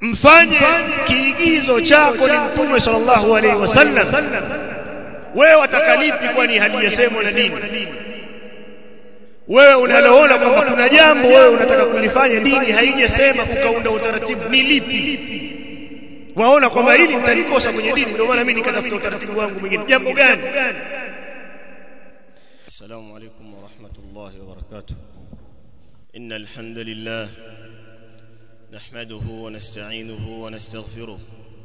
mfanye kiigizo chako ni Mtume sallallahu alaihi wasallam. Wewe watakalipi kwani halijasemwa na dini? Wewe unaloona kwamba kuna jambo wewe unataka kulifanya dini haijasema ukaunda utaratibu, ni lipi? Waona kwamba hili nitalikosa kwenye dini, ndio maana mimi nikatafuta utaratibu wangu mwingine. Jambo gani? Assalamu alaykum wa rahmatullahi wa barakatuh. Innal hamdalillah nahmaduhu wa nasta'inuhu wa nastaghfiruh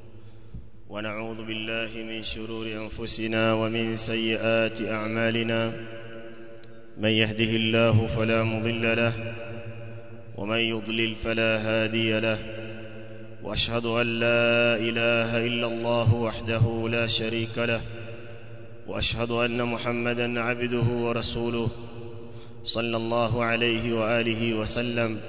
wa na'udhu billahi min shururi anfusina wa min sayyiati a'malina. من يهده الله فلا مضل له ومن يضلل فلا هادي له واشهد ان لا اله الا الله وحده لا شريك له واشهد ان محمدا عبده ورسوله صلى الله عليه واله وسلم.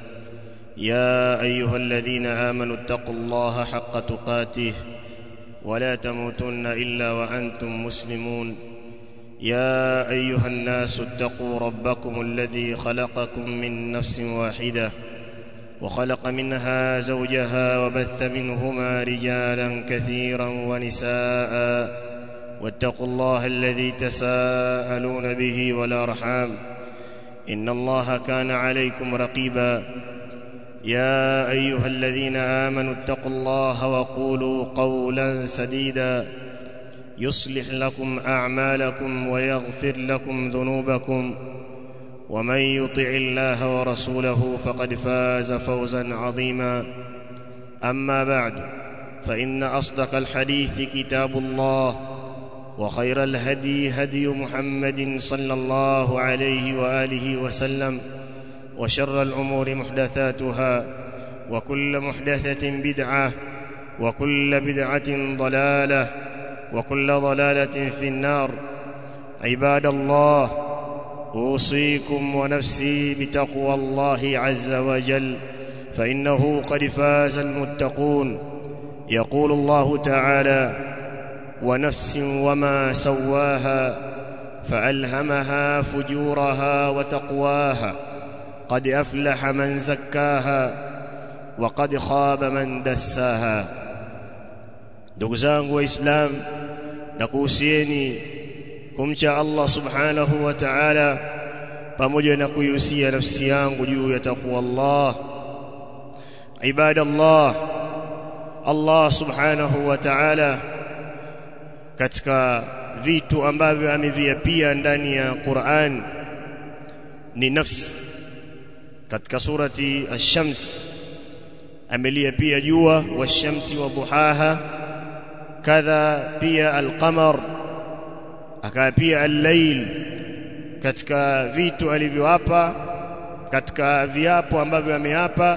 يا ايها الذين امنوا اتقوا الله حق تقاته ولا تموتن الا وانتم مسلمون. يا أيها الناس اتقوا ربكم الذي خلقكم من نفس واحدة وخلق منها زوجها وبث منهما رجالا كثيرا ونساء واتقوا الله الذي تساءلون به والأرحام إن الله كان عليكم رقيبا. يا أيها الذين آمنوا اتقوا الله وقولوا قولا سديدا يصلح لكم أعمالكم ويغفر لكم ذنوبكم ومن يطع الله ورسوله فقد فاز فوزا عظيما. أما بعد فإن أصدق الحديث كتاب الله وخير الهدي هدي محمد صلى الله عليه وآله وسلم وشر الأمور محدثاتها وكل محدثة بدعة وكل بدعة ضلالة وكل ضلالة في النار. عباد الله، أوصيكم ونفسي بتقوى الله عز وجل فإنه قد فاز المتقون. يقول الله تعالى: ونفس وما سواها فألهمها فجورها وتقواها قد أفلح من زكاها وقد خاب من دساها. Ndugu zangu Waislamu, nakuhusieni kumcha Allah subhanahu wa ta'ala pamoja na kuihusia nafsi yangu juu ya taqwa Allah. Ibadallah, Allah subhanahu wa ta'ala katika vitu ambavyo ameviapia ndani ya Qur'an ni nafsi. Katika surati Ash-Shams ameliapia jua, wash-shamsi wa duhaha, kadha pia al-qamar, akaapia al-layl. Katika vitu alivyoapa, katika viapo ambavyo ameapa,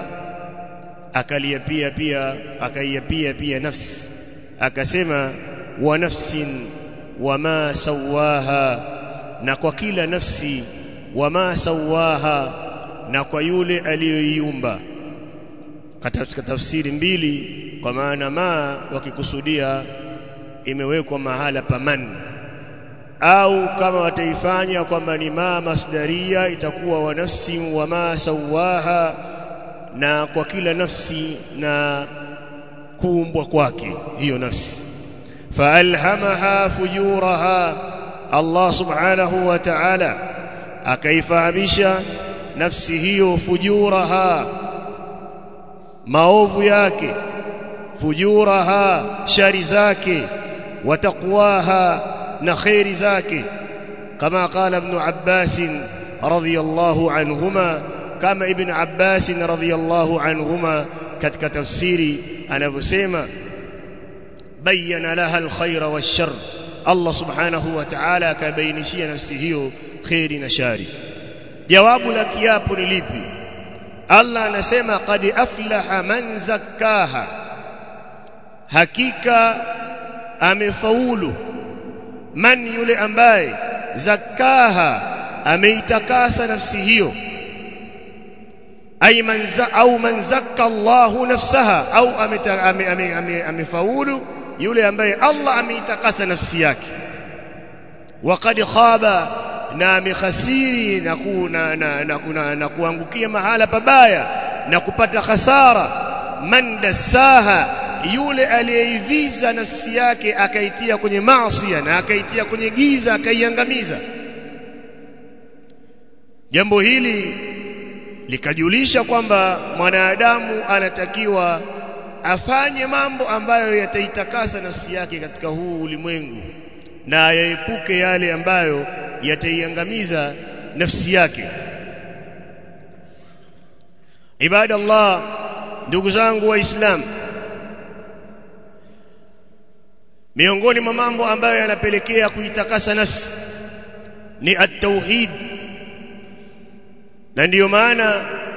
akaiapia pia nafsi, akasema wa nafsin wama sawaha, na kwa kila nafsi, wama sawaha, na kwa yule aliyoiumba. Katika tafsiri mbili, kwa maana ma wakikusudia imewekwa mahala pa man, au kama wataifanya kwamba ni ma masdaria itakuwa wa nafsi wa ma sawaha, na kwa kila nafsi na kuumbwa kwake hiyo nafsi. Faalhamaha fujuraha, Allah subhanahu wa ta'ala akaifahamisha nafsi hiyo fujuraha, maovu yake, fujuraha, shari zake, wa taqwaha, na khairi zake. Kama qala Ibn Abbas radhiyallahu anhuma, kama Ibn Abbas radhiyallahu anhuma katika tafsiri anavyosema, bayyana laha alkhaira wash-sharr, Allah subhanahu wa ta'ala akabainishia nafsi hiyo khairi na shari. Jawabu la kiapo ni lipi? Allah anasema qad aflaha man zakkaha, hakika amefaulu, man, yule ambaye, zakkaha, ameitakasa nafsi hiyo, ay man zakka Allahu nafsaha, au amefaulu yule ambaye Allah ameitakasa nafsi yake. Wa qad khaba, na amekhasiri na kuangukia mahala pabaya na kupata hasara man dassaha, yule aliyeiviza nafsi yake akaitia kwenye maasi na akaitia kwenye giza akaiangamiza. Jambo hili likajulisha kwamba mwanadamu anatakiwa afanye mambo ambayo yataitakasa nafsi yake katika huu ulimwengu na yaepuke yale ambayo yataiangamiza nafsi yake. Ibadallah, ndugu zangu waislamu, miongoni mwa mambo ambayo yanapelekea kuitakasa nafsi ni at-tauhid, na ndiyo maana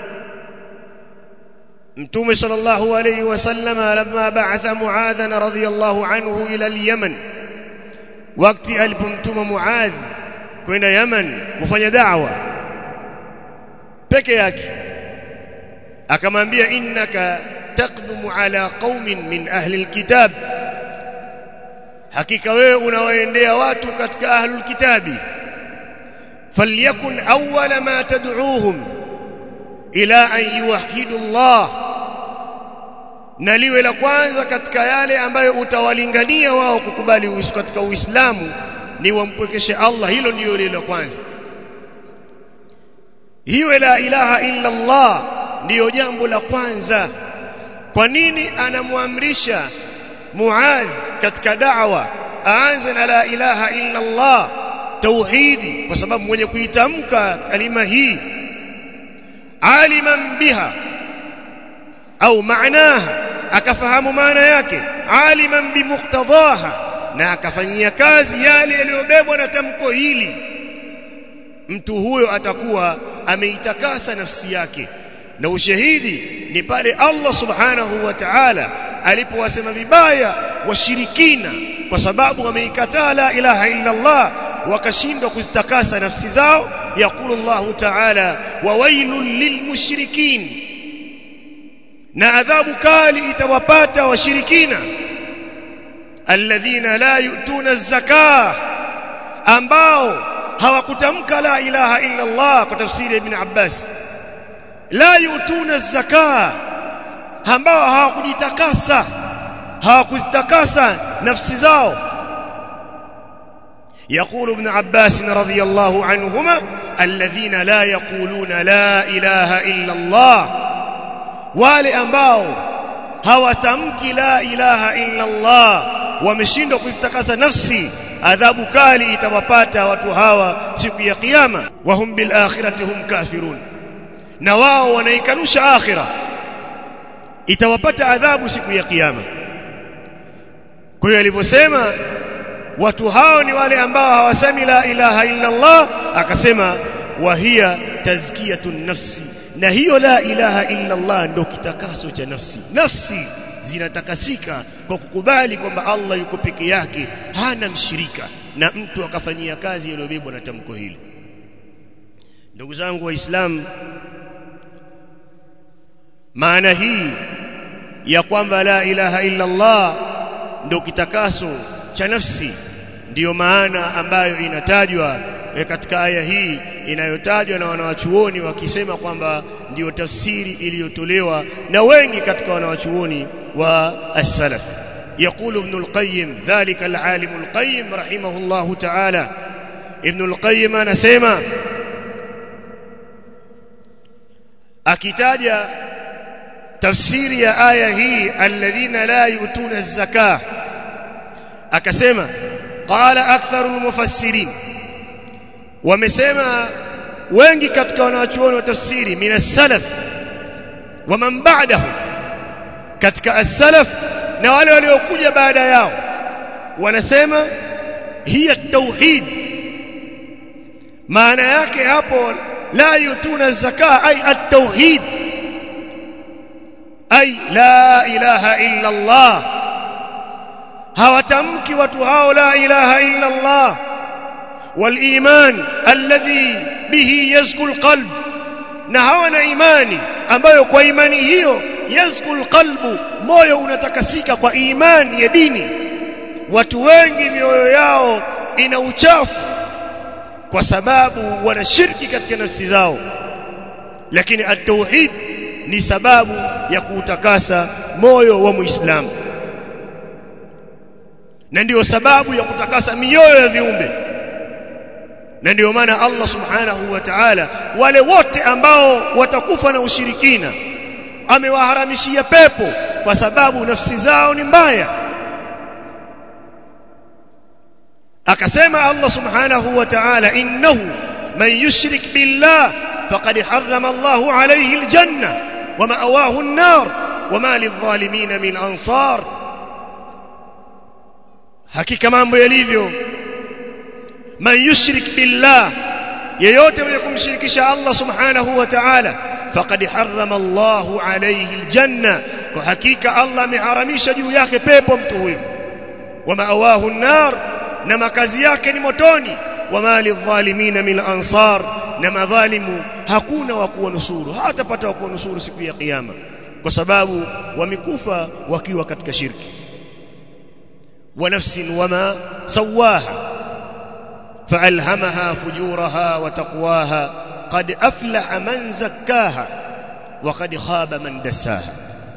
Mtume sallallahu alayhi wasallam lamma ba'atha Muadhan radhiyallahu anhu ila al-Yaman, wakati alipomtuma Muadh kwenda Yaman kufanya da'wa peke yake, akamwambia innaka taqdumu ala qaumin min ahli al-kitab, hakika wewe unawaendea watu katika ahlul kitabi, falyakun awwala ma tad'uuhum ila an yuwahhidu Allah, na liwe la kwanza katika yale ambayo utawalingania wao kukubali katika Uislamu ni wampwekeshe Allah. Hilo ndio lile la kwanza, hiyo la ilaha illa Allah ndio jambo la kwanza. Kwa nini anamwamrisha Muadh katika da'wa aanze na la ilaha illa Allah, tauhidi? Kwa sababu mwenye kuitamka kalima hii aliman biha au maanaha, akafahamu maana yake, aliman bimuqtadaha, na akafanyia kazi yale yaliyobebwa na tamko hili, mtu huyo atakuwa ameitakasa nafsi yake. Na ushahidi ni pale Allah subhanahu wa ta'ala alipowasema vibaya washirikina kwa sababu wameikataa la ilaha illa Allah, wakashindwa kuzitakasa nafsi zao. Yaqulu Allah ta'ala wa wailul lilmushrikin, na adhabu kali itawapata washirikina alladhina la yu'tuna az-zakah, ambao hawakutamka la ilaha illa Allah. Kwa tafsiri Ibn Abbas, la yu'tuna az-zakah, ambao hawakuzitakasa nafsi zao. يقول ابن عباس رضي الله عنهما الذين لا يقولون لا إله إلا الله، wale ambao hawatamki la ilaha illa Allah, wameshindwa kuzitakasa nafsi, adhabu kali itawapata watu hawa siku ya kiyama. Wahum bil akhirati hum kafirun, na wao wanaikanusha akhira, itawapata adhabu siku ya kiyama. Kwa hiyo alivyosema watu hao ni wale ambao hawasemi la ilaha illa Allah, akasema wa hiya tazkiyatun nafsi, na hiyo la ilaha illa Allah ndio kitakaso cha nafsi. Nafsi zinatakasika kwa kukubali kwamba Allah yuko peke yake, hana mshirika, na mtu akafanyia kazi iliyobebwa na tamko hili. Ndugu zangu waislamu, maana hii ya kwamba la ilaha illa Allah ndio kitakaso cha nafsi ndiyo maana ambayo inatajwa katika aya hii, inayotajwa na wanawachuoni wakisema kwamba ndiyo tafsiri iliyotolewa na wengi katika wanawachuoni wa as-salaf. Yaqulu Ibn al-Qayyim, dhalika al-alim al-Qayyim rahimahullahu ta'ala, Ibn al-Qayyim anasema akitaja tafsiri ya aya hii alladhina la yutuna az-zakah, akasema qala aktharul mufassirin, wamesema wengi katika wanawachuoni wa tafsiri, min as-salaf wa man ba'dahum, katika as-salaf na wale waliokuja baada yao, wanasema hiya tauhid. Maana yake hapo la yutuna zakah ay at-tauhid, ay la ilaha illa Allah. hawatamki watu hao la ilaha illa Allah, wal iman alladhi bihi yazku alqalb, na hawana imani ambayo kwa imani hiyo yazku alqalbu, moyo unatakasika kwa imani ya dini. Watu wengi mioyo yao ina uchafu kwa sababu wana shirki katika nafsi zao, lakini at-tauhid ni sababu ya kuutakasa moyo wa Muislamu, na ndiyo sababu ya kutakasa mioyo ya viumbe. Na ndiyo maana Allah subhanahu wa ta'ala wale wote ambao watakufa na ushirikina amewaharamishia pepo kwa sababu nafsi zao ni mbaya. Akasema Allah subhanahu wa ta'ala, innahu man yushrik billah faqad harrama Allahu alayhi aljanna wa ma'awahu an-nar wa ma lidh-dhalimin min ansar. Hakika mambo yalivyo, man yushrik billah, yeyote mwenye kumshirikisha Allah subhanahu wa ta'ala, faqad harrama Allahu alayhi aljanna, kwa hakika Allah ameharamisha juu yake pepo mtu huyo, wa ma'awahu an-nar, na makazi yake ni motoni, wa ma lidh-dhalimin min ansar, na madhalimu hakuna wa kuwanusuru, hatapata wa kuwanusuru siku ya kiyama, kwa sababu wamekufa wakiwa katika shirki. wa nafsin wama sawaha فألهمها فجورها وتقواها قد أفلح من زكاها وقد خاب من دساها.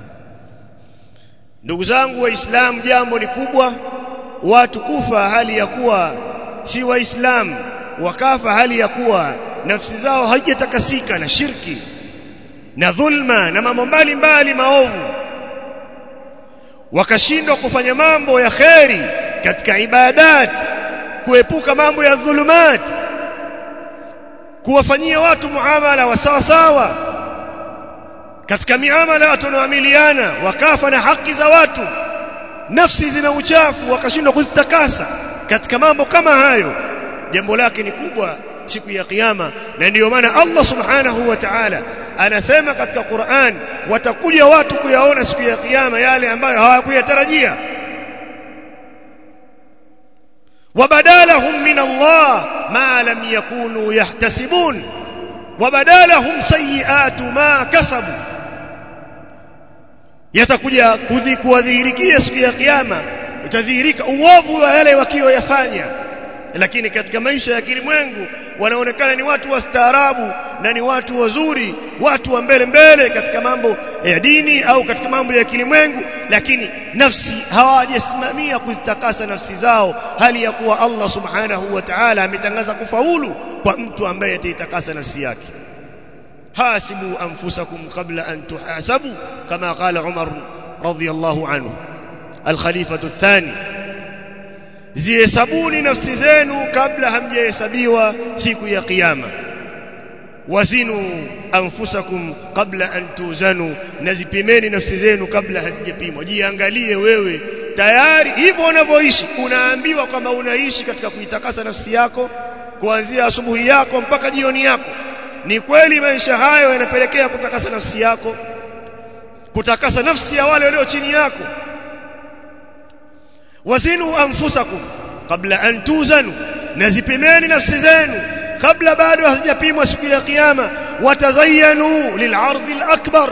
Ndugu zangu waislamu, jambo ni kubwa. Watu kufa hali ya kuwa si waislamu, wakafa hali ya kuwa nafsi zao haijatakasika na shirki na dhulma na mambo mbalimbali maovu, wakashindwa kufanya mambo ya kheri katika ibadat, kuepuka mambo ya dhulumat, kuwafanyia watu muamala wa sawa sawa katika miamala watu wanaoamiliana, wakafa na haki za watu, nafsi zina uchafu, wakashindwa kuzitakasa katika mambo kama hayo. Jambo lake ni kubwa siku ya kiyama. Na ndiyo maana Allah subhanahu wa ta'ala anasema katika Qur'an, watakuja watu kuyaona siku ya kiyama yale ambayo hawakuyatarajia. وبدالهم من الله ما لم يكونوا يحتسبون وبدالهم سيئات ما كسبوا. yatakuja kuwadhihirikia siku ya kiyama, utadhihirika uovu wa yale wakiyoyafanya. Lakini katika maisha ya kilimwengu wanaonekana ni watu wastaarabu na ni watu wazuri, watu wa mbele mbele katika mambo ya dini au katika mambo ya kilimwengu, lakini nafsi hawajasimamia kuzitakasa nafsi zao, hali ya kuwa Allah subhanahu wa ta'ala ametangaza kufaulu kwa mtu ambaye ataitakasa nafsi yake. hasibu anfusakum qabla an tuhasabu, kama qala Umar radhiyallahu anhu al-khalifatu ath-thani, zihesabuni nafsi zenu kabla hamjahesabiwa siku ya kiyama. wazinu anfusakum qabla an tuzanu, nazipimeni nafsi zenu kabla hazijapimwa. Jiangalie wewe tayari hivyo unavyoishi, unaambiwa kwamba unaishi katika kuitakasa nafsi yako kuanzia asubuhi yako mpaka jioni yako. Ni kweli maisha hayo yanapelekea kutakasa nafsi yako, kutakasa nafsi ya wale walio chini yako. wazinu anfusakum qabla an tuzanu, nazipimeni nafsi zenu kabla bado hazijapimwa siku ya kiyama. watazayanu lil'ardhi al-akbar,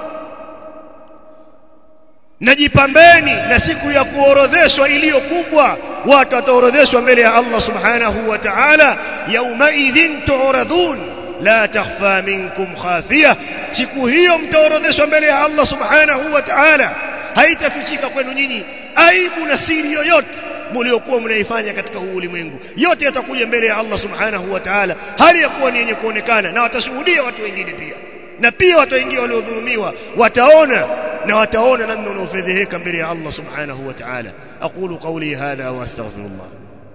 najipambeni na siku ya kuorodheshwa iliyo kubwa. watu wataorodheshwa mbele ya Allah subhanahu wa ta'ala, yawma idhin tu'radun la takhfa minkum khafiya. siku hiyo mtaorodheshwa mbele ya Allah subhanahu wa ta'ala, haitafichika kwenu nyinyi aibu na siri yoyote mliokuwa mnaifanya katika huu ulimwengu. yote yatakuja mbele ya Allah subhanahu wa ta'ala hali ya kuwa ni yenye kuonekana, na watashuhudia watu wengine pia, na pia watu wengine waliodhulumiwa wataona namna unaofedheheka mbele ya Allah subhanahu wa ta'ala. aqulu qawli hadha wa astaghfirullah.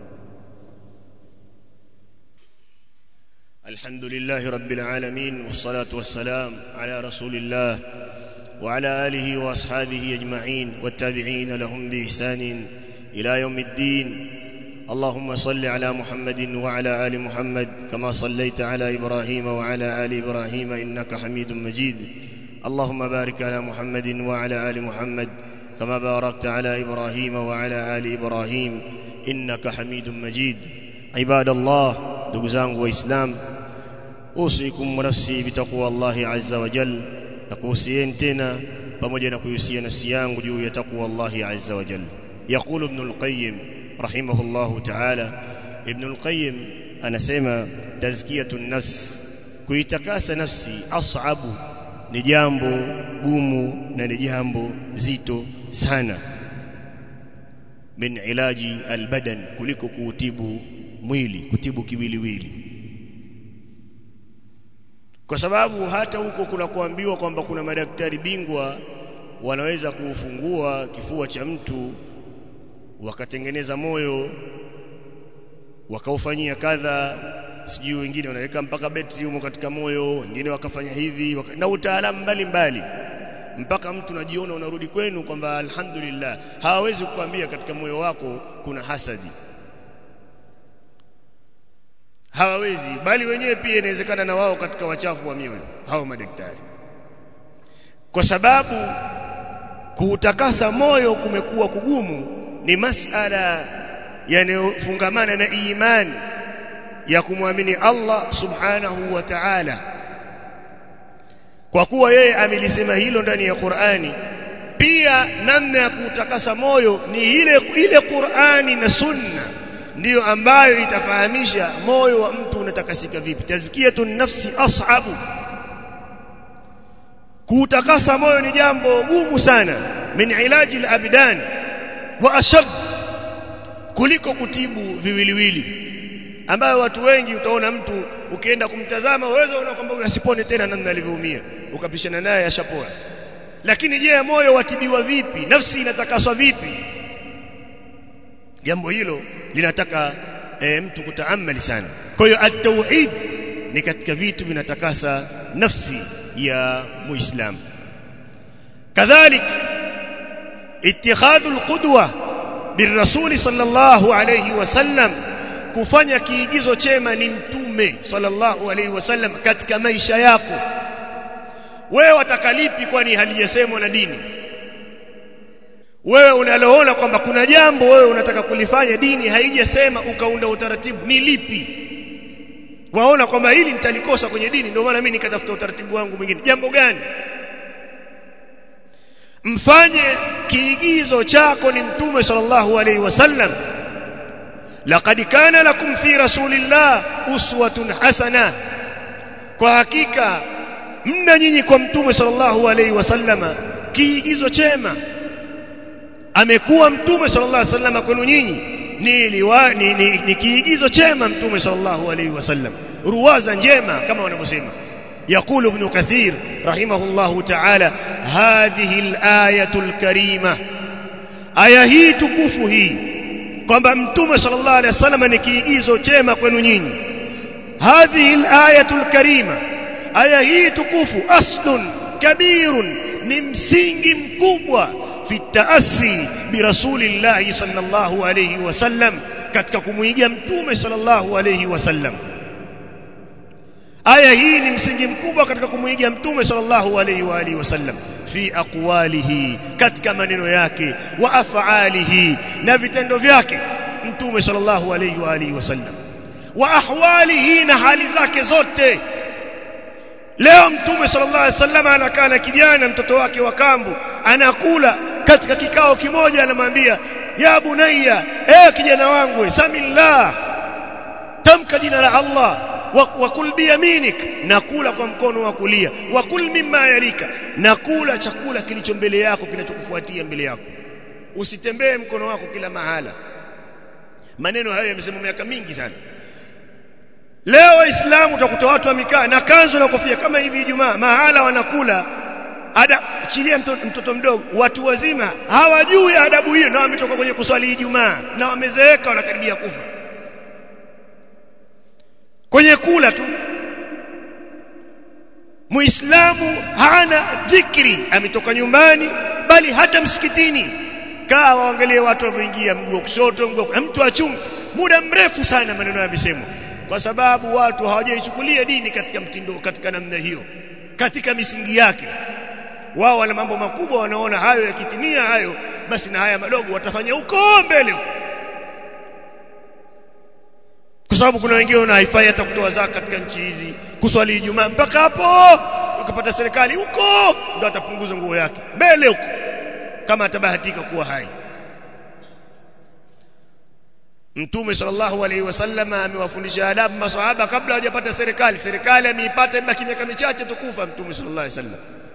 alhamdulillahi rabbil alamin, wassalatu wassalam ala rasulillah wa ala alihi wa ashabihi ajma'in wattabi'in lahum bi ihsanin إلى يوم الدين. اللهم صل على محمد وعلى آل محمد كما صليت على إبراهيم وعلى آل إبراهيم إنك حميد مجيد. اللهم بارك على محمد وعلى آل محمد كما باركت على إبراهيم وعلى آل إبراهيم إنك حميد مجيد. عباد الله، دقزان وإسلام، أوصيكم ونفسي بتقوى الله عز وجل. نكوسيين تنا pamoja na kuhusia nafsi yangu juu ya takwa Allah azza wa jalla. يقول ابن القيم رحمه الله تعالى، ابن القيم anasema tazkiyatun nafs, kuitakasa nafsi, as'abu ni jambo gumu na ni jambo zito sana min ilaji albadan, kuliko kutibu mwili, kutibu kiwiliwili. Kwa sababu hata huko kuna kuambiwa kwamba kuna madaktari bingwa wanaweza kufungua kifua cha mtu wakatengeneza moyo wakaufanyia kadha, sijui wengine wanaweka mpaka betri humo katika moyo, wengine wakafanya hivi na utaalamu mbalimbali, mpaka mtu najiona unarudi kwenu kwamba alhamdulillah. Hawawezi kukuambia katika moyo wako kuna hasadi, hawawezi, bali wenyewe pia inawezekana na wao katika wachafu wa mioyo hao madaktari, kwa sababu kuutakasa moyo kumekuwa kugumu. Ni masala yanayofungamana na imani ya kumwamini Allah subhanahu wa ta'ala, kwa kuwa yeye amelisema hilo ndani ya Qur'ani. Pia namna ya kuutakasa moyo ni ile Qur'ani na Sunna ndiyo ambayo itafahamisha moyo wa mtu unatakasika vipi. Tazkiyatun nafsi ashabu, kuutakasa moyo ni jambo gumu sana, min ilaji al-abdan wa ashad, kuliko kutibu viwiliwili, ambayo watu wengi utaona mtu ukienda kumtazama uwezo unaona kwamba asipone tena namna alivyoumia, ukapishana naye ashapona. Lakini je, moyo watibiwa vipi? Nafsi inatakaswa vipi? Jambo hilo linataka mtu kutaamali sana. Kwa hiyo at-tauhid ni katika vitu vinatakasa nafsi ya Muislamu. Kadhalik ittikhadhul qudwa birrasul sallallahu alayhi wasallam, kufanya kiigizo chema ni mtume sallallahu alayhi wasallam katika maisha yako. Wewe watakalipi kwani halijasemwa na dini? Wewe unaloona kwamba kuna jambo wewe unataka kulifanya, dini haijasema, ukaunda utaratibu, ni lipi? Waona kwamba hili nitalikosa kwenye dini, ndio maana mimi nikatafuta utaratibu wangu mwingine. Jambo gani? Mfanye kiigizo chako ni mtume sallallahu alayhi wasallam. Laqad kana lakum fi rasulillah uswatun hasana, kwa hakika mna nyinyi kwa mtume sallallahu alayhi wasallama kiigizo chema. Amekuwa mtume sallallahu alayhi wasallam kwenu nyinyi ni kiigizo chema mtume sallallahu alayhi wasallam, ruwaza njema kama wanavyosema. يقول ابن كثير رحمه الله تعالى: هذه الآية الكريمة، aya hii tukufu hii kwamba mtume sallallahu alayhi wasallam ni kiigizo chema kwenu nyinyi. هذه الآية الكريمة, aya hii tukufu, aslun kabirun, ni msingi mkubwa fi taassi bi rasulillahi sallallahu alayhi wasallam, katika kumuigia mtume sallallahu alayhi wasallam. Aya hii ni msingi mkubwa katika kumuigia mtume sallallahu alayhi wa alihi wasallam, fi aqwalihi, katika maneno yake, wa af'alihi, na vitendo vyake mtume sallallahu alayhi wa alihi wasallam, wa ahwalihi, na hali zake zote. Leo mtume sallallahu alayhi wasallam anakaa na kijana, mtoto wake wa kambo, anakula katika kikao kimoja, anamwambia ya bunayya, kijana wangu, samillah, tamka jina la Allah, wa kul bi yaminik, nakula kwa mkono wa kulia, wa kul mimma yarika, nakula chakula kilicho mbele yako, kinachokufuatia mbele yako, usitembee mkono wako kila mahala. Maneno hayo yamesemwa miaka mingi sana. Leo Waislamu utakuta watu wamekaa na kanzu na kofia kama hivi Ijumaa, mahala wanakula, chilia mtoto mdogo. Watu wazima hawajui adabu hiyo, na wametoka kwenye kuswali Ijumaa na wamezeeka, wanakaribia kufa kwenye kula tu. Muislamu hana dhikri, ametoka nyumbani, bali hata msikitini kaa waangalie watu wanaoingia, mguu wa kushoto, mguu wa mtu achunga muda mrefu sana. Maneno yamesemwa kwa sababu watu hawajaichukulia dini katika mtindo, katika namna hiyo, katika misingi yake. Wao wana mambo makubwa, wanaona hayo yakitimia hayo, basi na haya madogo watafanya huko mbele, kwa sababu kuna wengine wana haifai hata kutoa zaka katika nchi hizi, kuswali Ijumaa, mpaka hapo ukapata serikali huko ndio atapunguza nguo yake mbele huko, kama atabahatika kuwa hai. Mtume sallallahu alaihi wasallam amewafundisha adabu maswahaba kabla hajapata serikali. Serikali ameipata, imebaki miaka michache tukufa mtume sallallahu alaihi wasallam.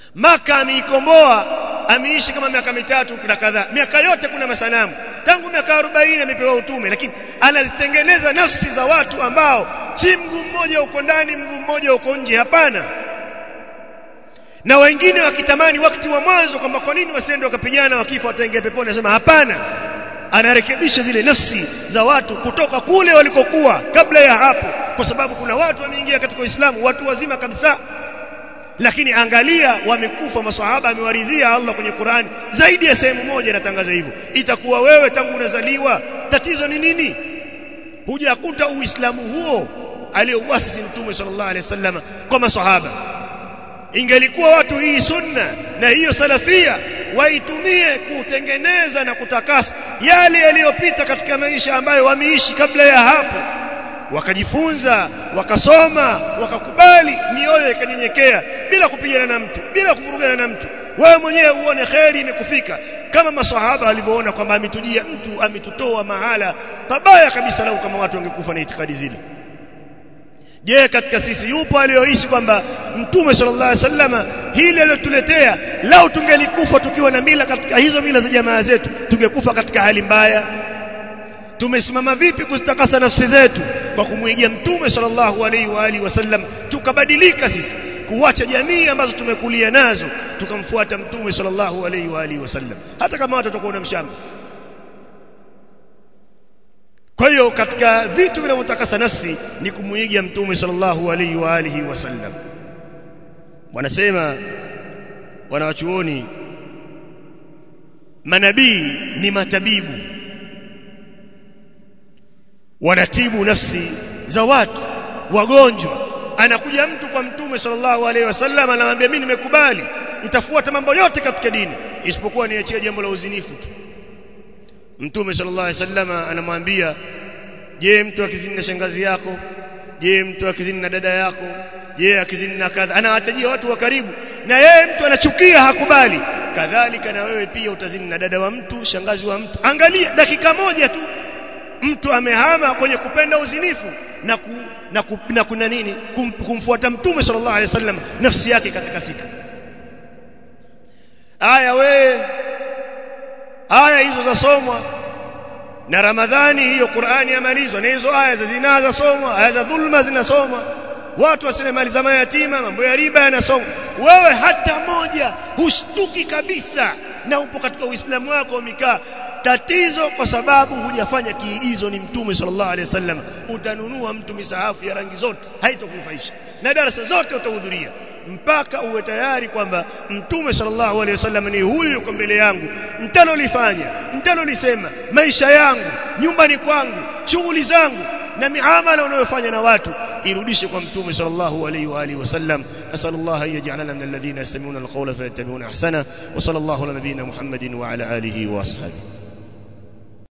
Maka ameikomboa, ameishi kama miaka 3 na kadhaa, miaka yote kuna masanamu, tangu miaka 40 amepewa utume, lakini anazitengeneza nafsi za watu ambao si mguu mmoja uko ndani mguu mmoja uko nje, hapana. Na wengine wakitamani wakati wa mwanzo kwamba kwa nini wasiende wakapigana, wakifa wataingia peponi, anasema hapana. Anarekebisha zile nafsi za watu kutoka kule walikokuwa kabla ya hapo, kwa sababu kuna watu wameingia katika Uislamu watu wazima kabisa, lakini angalia wamekufa maswahaba, amewaridhia Allah kwenye Qur'ani zaidi ya sehemu moja inatangaza hivyo. Itakuwa wewe tangu unazaliwa tatizo ni nini? Hujakuta Uislamu huo aliouasisi Mtume sallallahu alaihi wasallam kwa maswahaba. Ingelikuwa watu hii sunna na hiyo salafia waitumie kutengeneza na kutakasa yale yaliyopita katika maisha ambayo wameishi kabla ya hapo, wakajifunza, wakasoma, wakakubali, mioyo ikanyenyekea bila kupigana na mtu, bila kuvurugana na mtu, wewe mwenyewe uone khairi imekufika, kama maswahaba walivyoona kwamba ametujia mtu, ametutoa mahala pabaya kabisa, lau kama watu wangekufa na itikadi zile. Je, katika sisi yupo aliyoishi kwamba Mtume sallallahu alaihi wasallam hili alilotuletea, lau tungelikufa tukiwa na mila katika hizo mila za jamaa zetu, tungekufa katika hali mbaya? Tumesimama vipi kuzitakasa nafsi zetu kwa kumuigia Mtume sallallahu alaihi wa alihi wasallam, tukabadilika sisi kuacha jamii ambazo tumekulia nazo, tukamfuata Mtume sallallahu alaihi wa alihi wasallam, hata kama watu watakuwa na mshamba. Kwa hiyo katika vitu vinavyotakasa nafsi ni kumuigia Mtume sallallahu alaihi wa alihi wasallam. Wanasema wanawachuoni, manabii ni matabibu, wanatibu nafsi za watu wagonjwa. Anakuja mtu kwa Mtume sallallahu alaihi wasallam, anamwambia mimi nimekubali, nitafuata mambo yote katika dini isipokuwa niachie jambo la uzinifu tu. Mtume sallallahu alaihi wasallam anamwambia, je, mtu akizini na shangazi yako? Je, mtu akizini na dada yako? Je, akizini na kadha? Anawatajia watu wa karibu, na yeye mtu anachukia, hakubali. Kadhalika na wewe pia utazini na dada wa mtu, shangazi wa mtu. Angalia dakika moja tu mtu amehama kwenye kupenda uzinifu na kuna nini kumfuata Mtume sallallahu alaihi wasallam, nafsi yake katakasika. Aya hizo zasomwa na Ramadhani, hiyo Qur'ani yamalizwa, na hizo aya za zinaa zasomwa, aya za dhulma zinasomwa, watu wasile mali za mayatima, mambo ya riba yanasomwa. Wewe hata moja hushtuki kabisa, na upo katika Uislamu wako umekaa. Tatizo kwa sababu hujafanya kiigizo ni Mtume sallallahu alaihi wasallam. Utanunua mtu misahafu ya rangi zote, haitokunufaisha, na darasa zote utahudhuria, mpaka uwe tayari kwamba Mtume sallallahu alaihi wasallam ni huyu yuko mbele yangu, mtalolifanya, mtalolisema, maisha yangu, nyumbani kwangu, shughuli zangu na miamala unayofanya na watu, irudishe kwa Mtume sallallahu alaihi wa alihi wasallam. Asallallahu an yaj'alana min alladhina yastami'una alqawla fayattabi'una ahsana, wa sallallahu ala nabiyyina Muhammadin wa ala alihi wa ashabihi.